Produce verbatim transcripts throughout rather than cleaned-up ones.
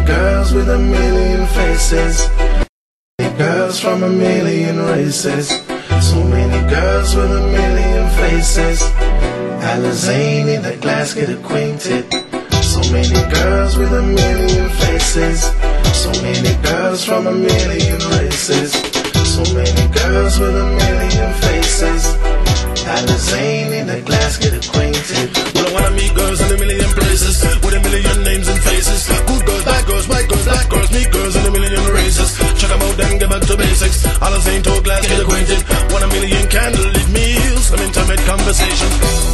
girls with a million faces. Girls from a million races. So many girls with a million faces. Alizane in the glass, get acquainted. So many girls with a million faces. So many girls from a million races. So many girls with a million faces. Alizane in the glass, get acquainted. Well, I wanna meet girls in a million places, with a million names and faces. Good girls, bad girls, white girls, black girls, meet girls in a million races. Check them out, then get back to basics. Alizane to glass, get acquainted. Want a million candlelit meals, some intimate conversations.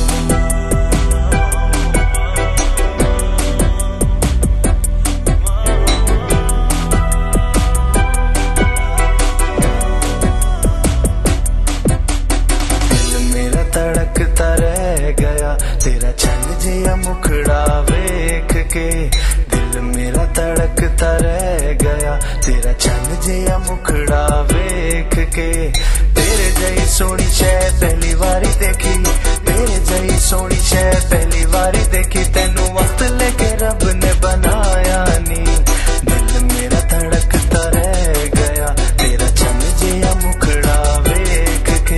तड़कता रह गया तेरा छन जिया मुखड़ा वेख के। दिल मेरा तड़कता रह गया तेरा छन जिया मुखड़ा वेख के। तेरे जई सोनी शै पहली बारी देखी, तेरे जई सोनी शै पहली बारी देखी। तेनू वक्त लेके रब ने बनाया नी। दिल मेरा तड़कता रह गया तेरा छन जिया मुखड़ा वेख के।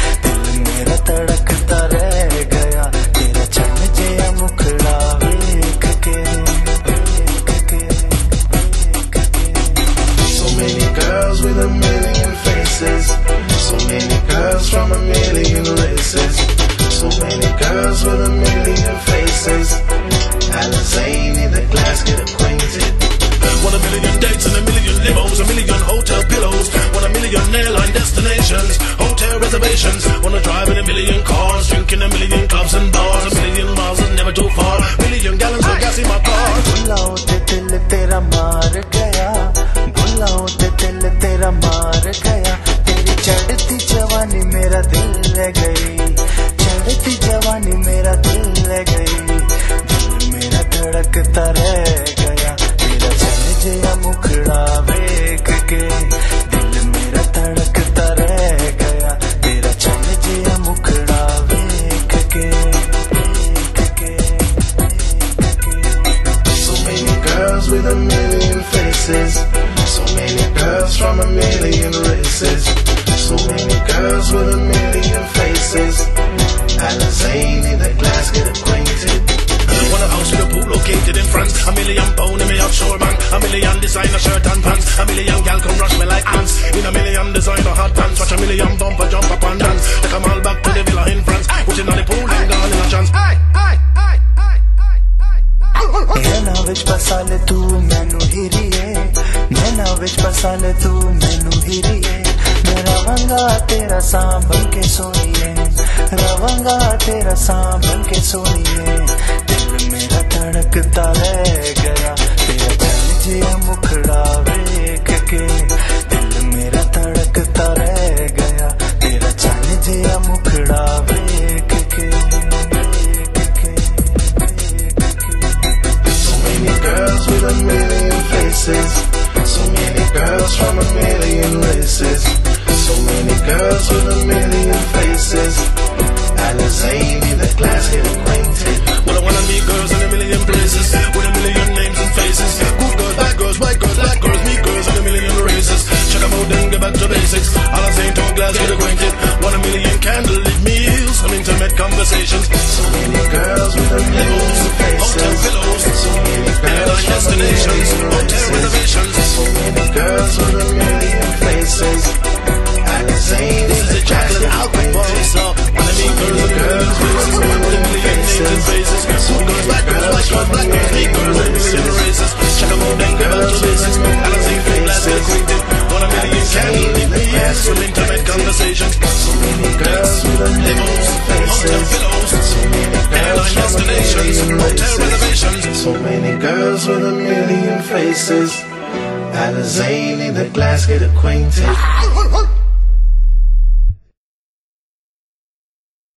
तड़कता रह गया तेरा छन जिया मुखड़ा वेख के, वेख के, वेख के। So many girls with a million faces. So many girls from a million races. So many girls with a million faces. Alizane in the glass, get acquainted. Want a million dates and a million limos, a million hotel pillows. Want a million airline destinations, hotel reservations. Wanna drive in a million cars, drink in a million clubs and bars. A million miles is never too far, million gallons of gas in my car. बुलाओ ते दिल तेरा मार गया, बुलाओ ते दिल तेरा मार गया। तेरी चढ़ती जवानी मेरा दिल ले गई, चढ़ती जवानी मेरा दिल ले गई। दिल मेरा धड़कता रह गया तेरा छन जिया मुखड़ा वेख के। दिल मेरा धड़कता रह गया तेरा छन जिया मुखड़ा वेख के, वेख के, वेख के। So many girls with a million faces. So many girls from a million races. So many girls with a million faces. Alizane in the glass, get acquainted. Want a house with a pool located in France. A million pound in me offshore bank. A million designer shirt and pants. A million gal come rush me like ants. In a million designer hot pants. Watch a million bumper jump up and dance. Take them all back to the villa in France. Put in on the pool and gone in a chance. नैना विच बसा ले तू मैनू हिरिए, नैना विच बसा ले तू मैनू हिरिए। मैं रवांगा तेरा सांभल के सोनिए, रवांगा तेरा सांभल के सोनिए। दिल मेरा धड़कता रह गया तेरा छन जिया मुखड़ा वेख के। दिल मेरा धड़कता रह गया तेरा छन जिया मुखड़ा वेख के, वेख के, वेख के। So many girls with a million faces. So many girls from a million races. So many girls with a million faces. Alizane in the glass, get acquainted. Well, I wanna meet girls in a million places, with a million names and faces. Good girls, bad girls, white girls, black girls, meet girls in a million races. Check them out, then get back to basics. Alizane to glass, get acquainted. Want a million candlelit meals, some intimate conversations. So many girls with a million faces. Hotel pillows, so many girls airline destinations, hotel reservations. So many girls with a million faces. Alizane This is a chocolate alcohol, so wanna meet girls in a million places, with a million names and faces. Good girls, bad girls, white girls, black girls, meet girls in a million races. Check them out, then get back to basics. Alizane to glass, get acquainted. Want a million candlelit meals, some intimate conversations. So many girls with a million Hotel faces. pillows, So many girls airline from a destinations, million hotel races. reservations. So many girls with a million faces. Alizane in the glass, get acquainted.